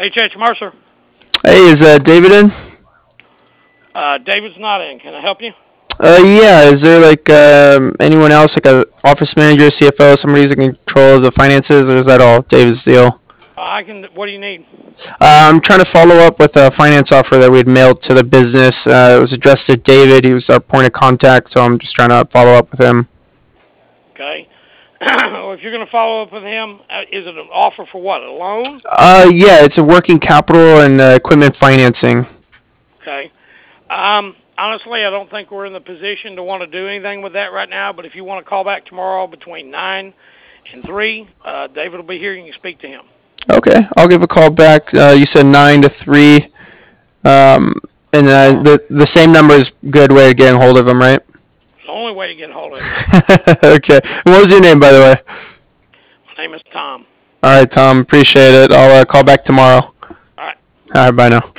H.H. Mercer. Hey, is David in? David's not in. Can I help you? Yeah. Is there like anyone else, like a office manager, CFO, somebody who's in control of the finances, or is that all David's deal? I can. What do you need? I'm trying to follow up with a finance offer that we had mailed to the business. It was addressed to David. He was our point of contact, so I'm just trying to follow up with him. Okay. Well, if you're going to follow up with him, is it an offer for what? A loan? Yeah, it's a working capital and equipment financing. Okay. Honestly, I don't think we're in the position to want to do anything with that right now. But if you want to call back tomorrow between 9 and 3, David will be here. You can speak to him. Okay, I'll give a call back. You said 9 to 3, and the same number is good way of getting hold of him, right? It's the only way to get a hold of him. Okay. What was your name, by the way? My name is Tom. All right, Tom. Appreciate it. I'll call back tomorrow. All right. All right. Bye now.